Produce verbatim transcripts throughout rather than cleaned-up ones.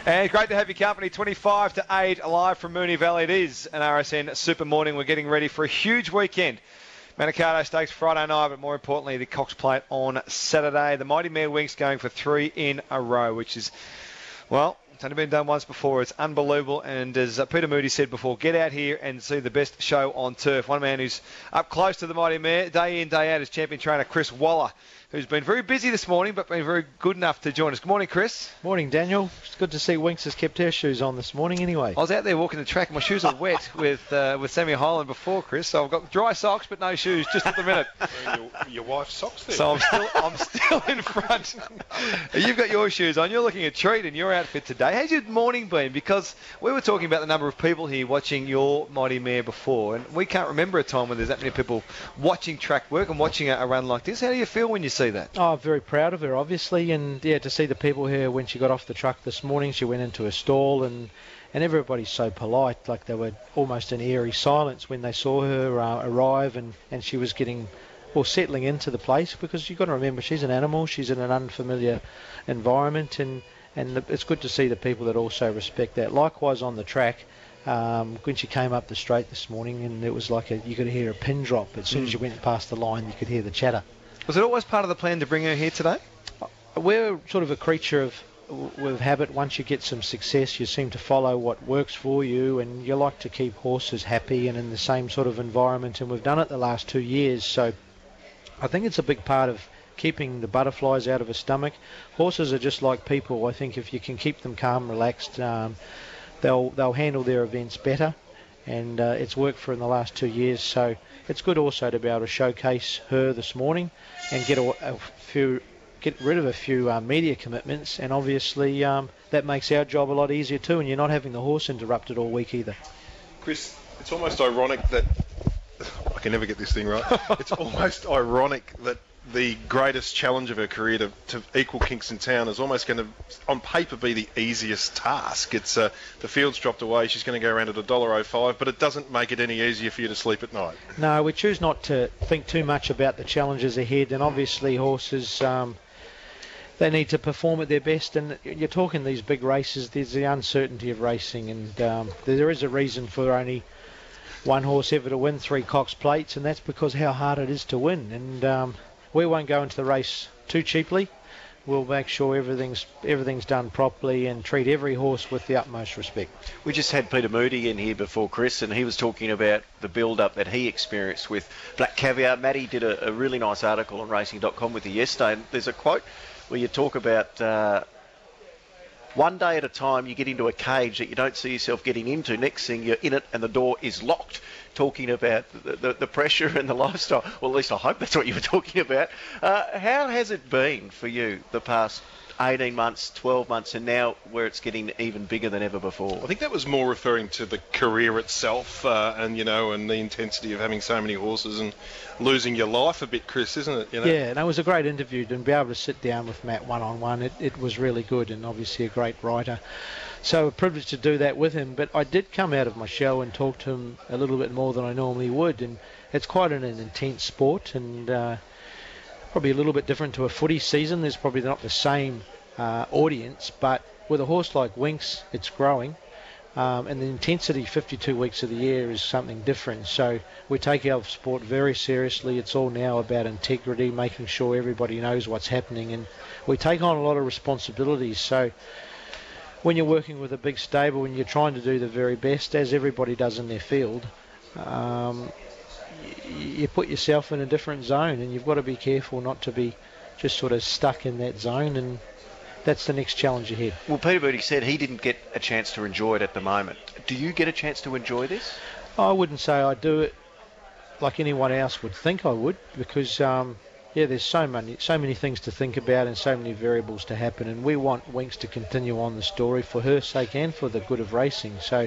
And great to have your company, twenty-five to eight, live from Moonee Valley. It is an R S N Super Morning. We're getting ready for a huge weekend. Manikato Stakes Friday night, but more importantly, the Cox Plate on Saturday. The Mighty Mare Winx going for three in a row, which is, well, it's only been done once before. It's unbelievable. And as Peter Moody said before, get out here and see the best show on turf. One man who's up close to the Mighty Mare, day in, day out, is champion trainer Chris Waller, who's been very busy this morning, but been very good enough to join us. Good morning, Chris. Morning, Daniel. It's good to see Winx has kept her shoes on this morning anyway. I was out there walking the track, and my shoes are wet with uh, with Sammy Hyland before, Chris, so I've got dry socks but no shoes just at the minute. your, your wife's socks there. So I'm still I'm still in front. You've got your shoes on. You're looking a treat in your outfit today. How's your morning been? Because we were talking about the number of people here watching your Mighty Mare before, and we can't remember a time when there's that many people watching track work and watching a, a run like this. How do you feel when you see that? Oh, very proud of her, obviously, and yeah, to see the people here when she got off the truck this morning. She went into a stall, and and everybody's so polite, like they were almost in eerie silence when they saw her uh, arrive, and and she was getting, well, settling into the place, because you've got to remember she's an animal, she's in an unfamiliar environment, and and the, it's good to see the people that also respect that. Likewise on the track. Um, when she came up the straight this morning, and it was like a, you could hear a pin drop. As soon mm. as you went past the line, you could hear the chatter. Was it always part of the plan to bring her here today? We're sort of a creature of with habit. Once you get some success, you seem to follow what works for you, and you like to keep horses happy and in the same sort of environment, and we've done it the last two years. So I think it's a big part of keeping the butterflies out of her stomach. Horses are just like people. I think if you can keep them calm, relaxed, um, they'll they'll handle their events better. And uh, it's worked for her in the last two years, so it's good also to be able to showcase her this morning and get a, a few, get rid of a few uh, media commitments, and obviously um, that makes our job a lot easier too, and you're not having the horse interrupted all week either. Chris, it's almost ironic that I can never get this thing right. It's almost ironic that the greatest challenge of her career to, to equal Kingston Town is almost going to, on paper, be the easiest task. It's uh, the field's dropped away. She's going to go around at one dollar oh five, but it doesn't make it any easier for you to sleep at night. No, we choose not to think too much about the challenges ahead, and obviously horses, um, they need to perform at their best, and you're talking these big races, there's the uncertainty of racing, and um, there is a reason for only one horse ever to win three Cox Plates, and that's because how hard it is to win. And um, we won't go into the race too cheaply. We'll make sure everything's everything's done properly and treat every horse with the utmost respect. We just had Peter Moody in here before, Chris, and he was talking about the build-up that he experienced with Black Caviar. Matty did a, a really nice article on racing dot com with you yesterday, and there's a quote where you talk about uh, one day at a time you get into a cage that you don't see yourself getting into. Next thing you're in it and the door is locked. Talking about the, the, the pressure and the lifestyle. Well, at least I hope that's what you were talking about. Uh, how has it been for you the past eighteen months, twelve months, and now where it's getting even bigger than ever before? I think that was more referring to the career itself uh, and, you know, and the intensity of having so many horses and losing your life a bit, Chris, isn't it? You know? Yeah, and it was a great interview, and be able to sit down with Matt one-on-one, it, it was really good, and obviously a great writer. So a privilege to do that with him, but I did come out of my show and talk to him a little bit more than I normally would, and it's quite an, an intense sport, and uh, probably a little bit different to a footy season. There's probably not the same uh, audience, but with a horse like Winx, it's growing, um, and the intensity fifty-two weeks of the year is something different. So we take our sport very seriously. It's all now about integrity, making sure everybody knows what's happening, and we take on a lot of responsibilities. So when you're working with a big stable and you're trying to do the very best, as everybody does in their field, um, you, you put yourself in a different zone, and you've got to be careful not to be just sort of stuck in that zone, and that's the next challenge ahead. Well, Peter Moody said he didn't get a chance to enjoy it at the moment. Do you get a chance to enjoy this? I wouldn't say I do it like anyone else would think I would, because um, yeah, there's so many, so many things to think about and so many variables to happen, and we want Winx to continue on the story for her sake and for the good of racing. So,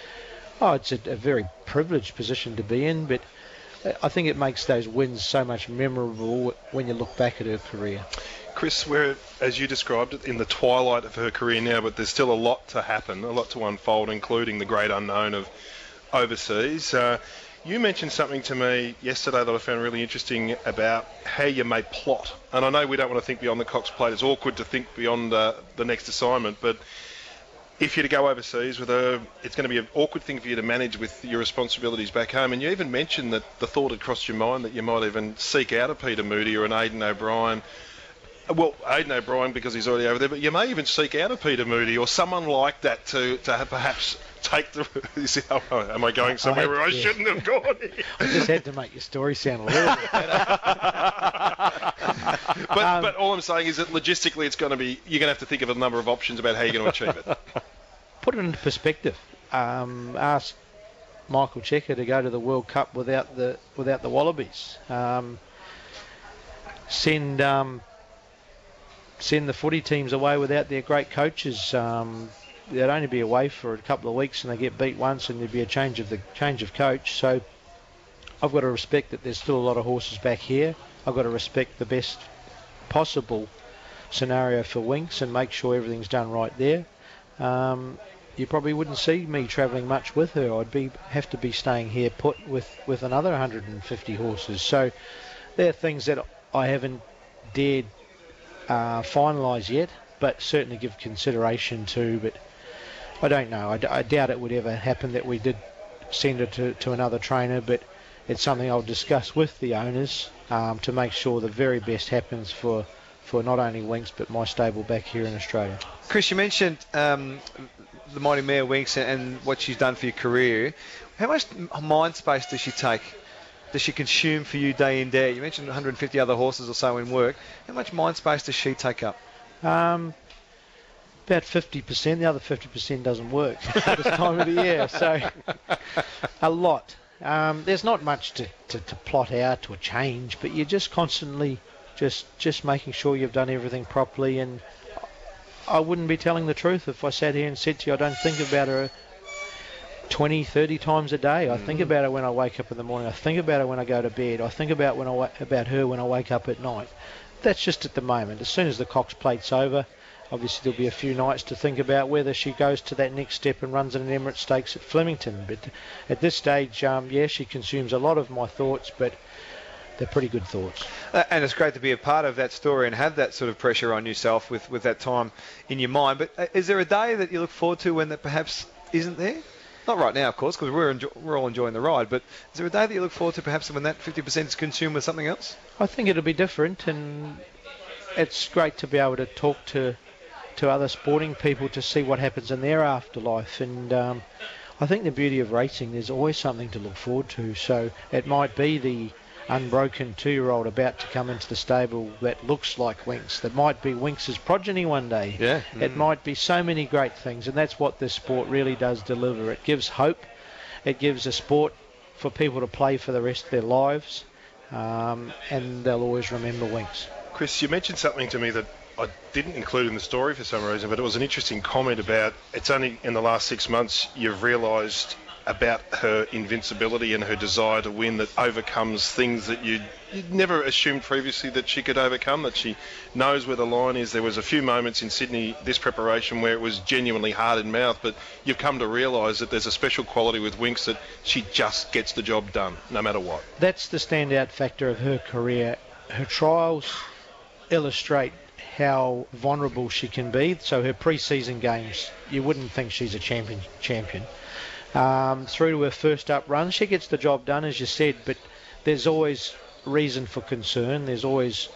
oh, it's a, a very privileged position to be in, but I think it makes those wins so much memorable when you look back at her career. Chris, we're, as you described it, in the twilight of her career now, but there's still a lot to happen, a lot to unfold, including the great unknown of overseas. Uh, You mentioned something to me yesterday that I found really interesting about how you may plot. And I know we don't want to think beyond the Cox Plate. It's awkward to think beyond uh, the next assignment, but if you're to go overseas with her, it's going to be an awkward thing for you to manage with your responsibilities back home. And you even mentioned that the thought had crossed your mind that you might even seek out a Peter Moody or an Aidan O'Brien. Well, Aidan O'Brien because he's already over there, but you may even seek out a Peter Moody or someone like that to, to have perhaps take the... You see, oh, am I going somewhere I where I yeah. shouldn't have gone? I just had to make your story sound a little bit better. but, um, but all I'm saying is that logistically it's going to be... You're going to have to think of a number of options about how you're going to achieve it. Put it into perspective. Um, ask Michael Cheika to go to the World Cup without the without the Wallabies. Um, send... Um, Send the footy teams away without their great coaches. Um, they'd only be away for a couple of weeks, and they get beat once, and there'd be a change of the change of coach. So I've got to respect that there's still a lot of horses back here. I've got to respect the best possible scenario for Winx and make sure everything's done right there. Um, you probably wouldn't see me travelling much with her. I'd be have to be staying here put with with another one hundred fifty horses. So there are things that I haven't dared Uh, finalise yet, but certainly give consideration to. But I don't know. I, d- I doubt it would ever happen that we did send it to, to another trainer, but it's something I'll discuss with the owners um, to make sure the very best happens for, for not only Winx but my stable back here in Australia. Chris, you mentioned um, the Mighty Mare Winx and, and what she's done for your career. How much mind space does she take? Does she consume for you day in, day out? You mentioned one hundred fifty other horses or so in work. How much mind space does she take up? Um, about fifty percent. The other fifty percent doesn't work at this time of the year. So a lot. Um, there's not much to, to, to plot out or change, but you're just constantly just just making sure you've done everything properly. And I wouldn't be telling the truth if I sat here and said to you I don't think about her twenty, thirty times a day. I mm. think about it when I wake up in the morning. I think about it when I go to bed. I think about when I wa- about her when I wake up at night. That's just at the moment. As soon as the Cox Plate's over, obviously there'll be a few nights to think about whether she goes to that next step and runs in an Emirates Stakes at Flemington. But at this stage, um, yeah, she consumes a lot of my thoughts, but they're pretty good thoughts. Uh, and it's great to be a part of that story and have that sort of pressure on yourself with, with that time in your mind. But uh, is there a day that you look forward to when that perhaps isn't there? Not right now, of course, because we're enjo- we're all enjoying the ride. But is there a day that you look forward to, perhaps when that fifty percent is consumed with something else? I think it'll be different, and it's great to be able to talk to to other sporting people to see what happens in their afterlife. And um, I think the beauty of racing, there's always something to look forward to. So it might be the unbroken two-year-old about to come into the stable that looks like Winx. That might be Winx's progeny one day. Yeah. Mm. It might be so many great things, and that's what this sport really does deliver. It gives hope. It gives a sport for people to play for the rest of their lives, um, and they'll always remember Winx. Chris, you mentioned something to me that I didn't include in the story for some reason, but it was an interesting comment about it's only in the last six months you've realised about her invincibility and her desire to win that overcomes things that you'd, you'd never assumed previously that she could overcome, that she knows where the line is. There was a few moments in Sydney, this preparation, where it was genuinely hard in mouth, but you've come to realise that there's a special quality with Winx that she just gets the job done, no matter what. That's the standout factor of her career. Her trials illustrate how vulnerable she can be. So her pre-season games, you wouldn't think she's a champion champion. Um, through to her first up run, she gets the job done, as you said, but there's always reason for concern. There's always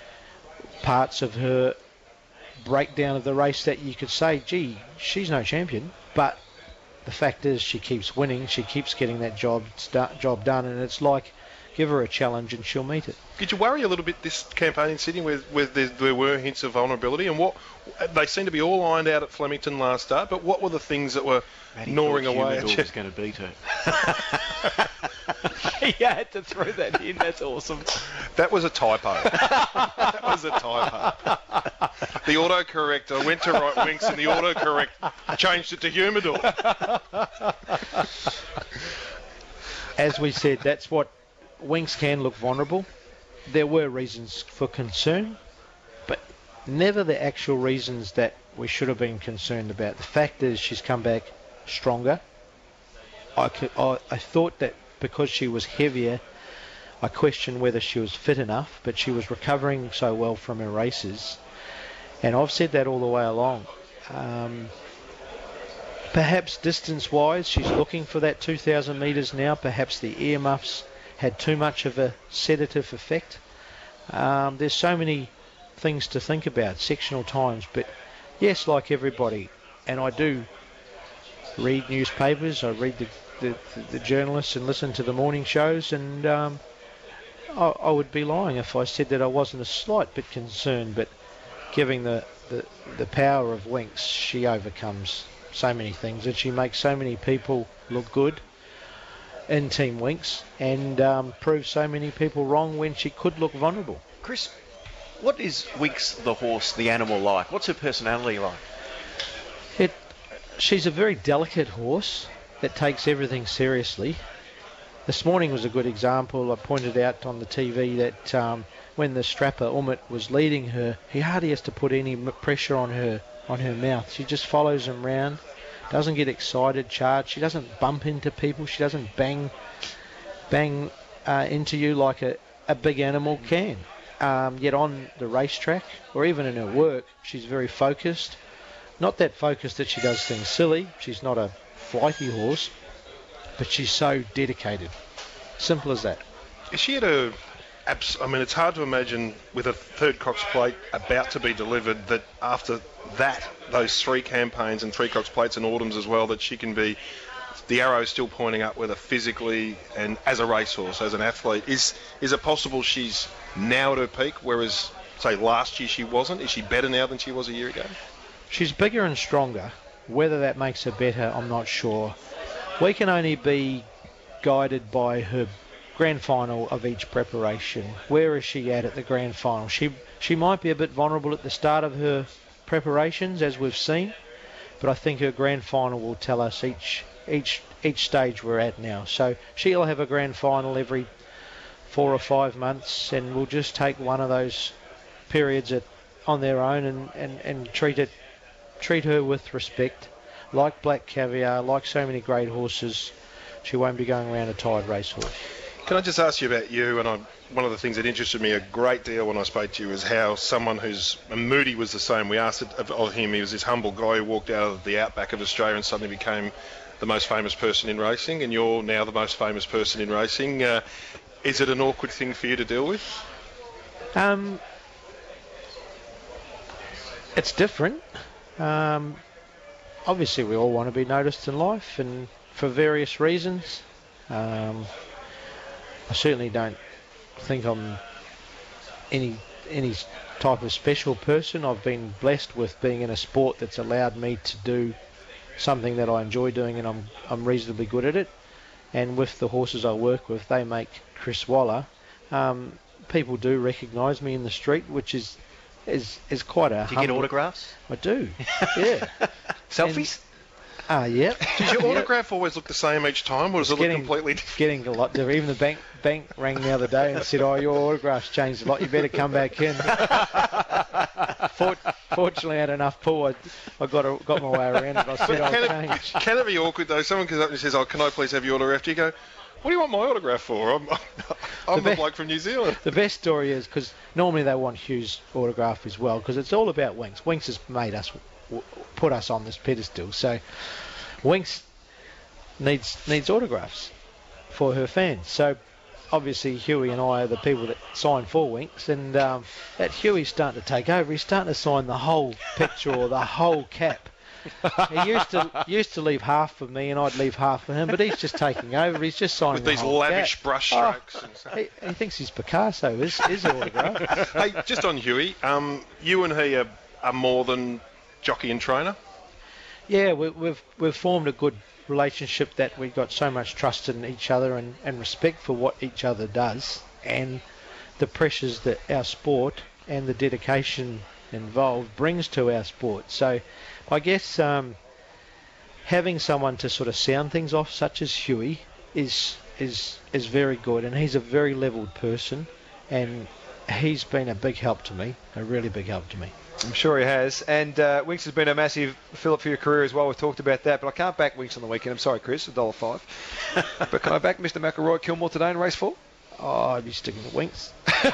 parts of her breakdown of the race that you could say, gee, she's no champion, but the fact is she keeps winning, she keeps getting that job job done, and it's like, give her a challenge and she'll meet it. Did you worry a little bit this campaign in Sydney where, where there, there were hints of vulnerability? And what they seem to be all ironed out at Flemington last start, but what were the things that were Matty gnawing away at you? was going to beat her. You had to throw that in. That's awesome. That was a typo. That was a typo. The autocorrect, I went to write Winx and the autocorrect changed it to Humidor. As we said, that's what Winx can look vulnerable. There were reasons for concern, but never the actual reasons that we should have been concerned about. The fact is she's come back stronger. I, could, I, I thought that because she was heavier, I questioned whether she was fit enough, but she was recovering so well from her races. And I've said that all the way along. Um, Perhaps distance-wise, she's looking for that two thousand metres now. Perhaps the earmuffs had too much of a sedative effect. Um, there's so many things to think about, sectional times. But yes, like everybody, and I do read newspapers, I read the, the, the, the journalists and listen to the morning shows, and um, I, I would be lying if I said that I wasn't a slight bit concerned. But given the, the, the power of Winx, she overcomes so many things, and she makes so many people look good in Team Winx, and um, proves so many people wrong when she could look vulnerable. Chris, what is Winx the horse, the animal, like? What's her personality like? It, she's a very delicate horse that takes everything seriously. This morning was a good example. I pointed out on the T V that um, when the strapper Umit was leading her, he hardly has to put any m- pressure on her on her mouth. She just follows him round, doesn't get excited, charged. She doesn't bump into people. She doesn't bang bang uh, into you like a, a big animal can. Um, yet on the racetrack, or even in her work, she's very focused. Not that focused that she does things silly. She's not a flighty horse, but she's so dedicated. Simple as that. Is she at a... abs- I mean, it's hard to imagine with a third Cox Plate about to be delivered that after that, those three campaigns and three Cox Plates and Autumns as well, that she can be... The arrow's still pointing up, whether physically and as a racehorse, as an athlete. Is is it possible she's now at her peak, whereas, say, last year she wasn't? Is she better now than she was a year ago? She's bigger and stronger. Whether that makes her better, I'm not sure. We can only be guided by her grand final of each preparation. Where is she at at the grand final? She she might be a bit vulnerable at the start of her preparations, as we've seen, but I think her grand final will tell us each each each stage we're at now. So she'll have a grand final every four or five months, and we'll just take one of those periods at, on their own and, and, and treat it treat her with respect. Like Black Caviar, like so many great horses, she won't be going around a tired racehorse. Can I just ask you about you? And I, one of the things that interested me a great deal when I spoke to you is how someone who's... And Moody was the same. We asked it of, of him. He was this humble guy who walked out of the outback of Australia and suddenly became the most famous person in racing, and you're now the most famous person in racing. Uh, is it an awkward thing for you to deal with? Um, it's different. Um, obviously, we all want to be noticed in life, and for various reasons. Um, I certainly don't think I'm any any type of special person. I've been blessed with being in a sport that's allowed me to do something that I enjoy doing, and I'm I'm reasonably good at it. And with the horses I work with, they make Chris Waller. Um, people do recognise me in the street, which is is is quite a. Do you get autographs? I do. Yeah. Selfies? Ah, uh, yeah. Does your autograph always look the same each time, or does it look completely different? Getting a lot different. Even the bank bank rang the other day and said, "Oh, your autograph's changed a lot. You better come back in." Fort, fortunately, I had enough pull. I, I got a, got my way around it. I said, But "I'll can change." It, can it be awkward though? Someone comes up and says, "Oh, can I please have your autograph?" Do you go, "What do you want my autograph for? I'm, I'm the, the bloke from New Zealand." The best story is because normally they want Hugh's autograph as well, because it's all about Winx. Winx has made us, w- put us on this pedestal. So Winx needs needs autographs for her fans. So obviously Huey and I are the people that sign for Winx, and um, that Huey's starting to take over. He's starting to sign the whole picture or the whole cap. He used to used to leave half for me, and I'd leave half for him, but he's just taking over. He's just signing with the these whole lavish cap. brush Oh, strokes. he, he thinks he's Picasso. His, his autograph. Hey, just on Huey, um, you and he are, are more than jockey and trainer. Yeah, we, we've we've formed a good relationship that we've got so much trust in each other and, and respect for what each other does, and the pressures that our sport and the dedication involved brings to our sport. So I guess um, having someone to sort of sound things off, such as Huey, is is is very good, and he's a very levelled person, and he's been a big help to me, a really big help to me. I'm sure he has. And uh, Winx has been a massive fill-up for your career as well. We've talked about that. But I can't back Winx on the weekend. I'm sorry, Chris, a dollar five. But can I back Mister McElroy at Kilmore today in race four? Oh, I'd be sticking to Winx.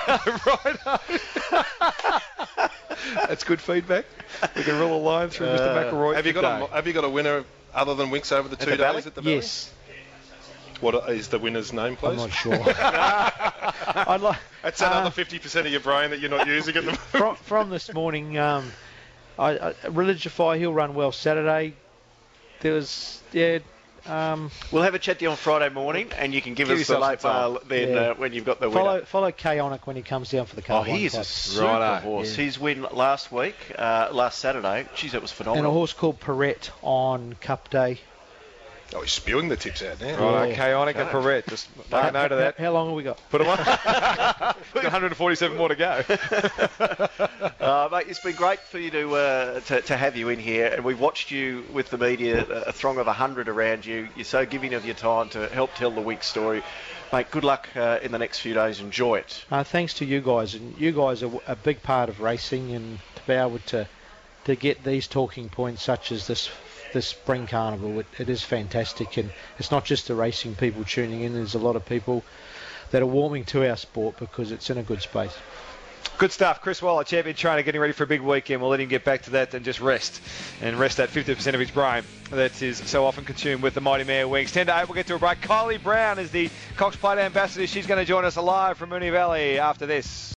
Right. That's good feedback. We can rule a line through uh, Mister McElroy. Have you got a, Have you got a winner other than Winks over the two the days Valley? at the Valley? Yes. What is the winner's name, please? I'm not sure. I'd like, That's another uh, fifty percent of your brain that you're not using at the moment. from, from this morning, um, I, I, Religify, he'll run well Saturday. There was, yeah. Um, We'll have a chat to you on Friday morning, and you can give, Give us the yourself late some time. mail then Yeah. uh, when you've got the follow winner. follow Chaonic when he comes down for the Oh, car. he is a super Righto. horse. Yeah. His win last week, uh, last Saturday, geez, that was And a phenomenal. horse called Perrette on Cup Day. Oh, he's spewing the tips out now. Right, Yeah. Chaonic and Perrette. Just make a note of that. How long have we got? Put them on. We've got one hundred forty-seven more to go. Uh, mate, it's been great for you to, uh, to to have you in here, and we've watched you with the media, a throng of a hundred around you. You're so giving of your time to help tell the week's story. Mate, good luck uh, in the next few days. Enjoy it. Uh, thanks to you guys, and you guys are a big part of racing, and to be able to to get these talking points such as this this spring carnival, it, it is fantastic, and it's not just the racing people tuning in. There's a lot of people that are warming to our sport because it's in a good space. Good stuff. Chris Waller, champion trainer, getting ready for a big weekend. We'll let him get back to that and just rest. And rest that fifty percent of his brain that is so often consumed with the Mighty Mare Wings. ten to eight, we'll get to a break. Kylie Brown is the Cox Plate ambassador. She's going to join us live from Moonee Valley after this.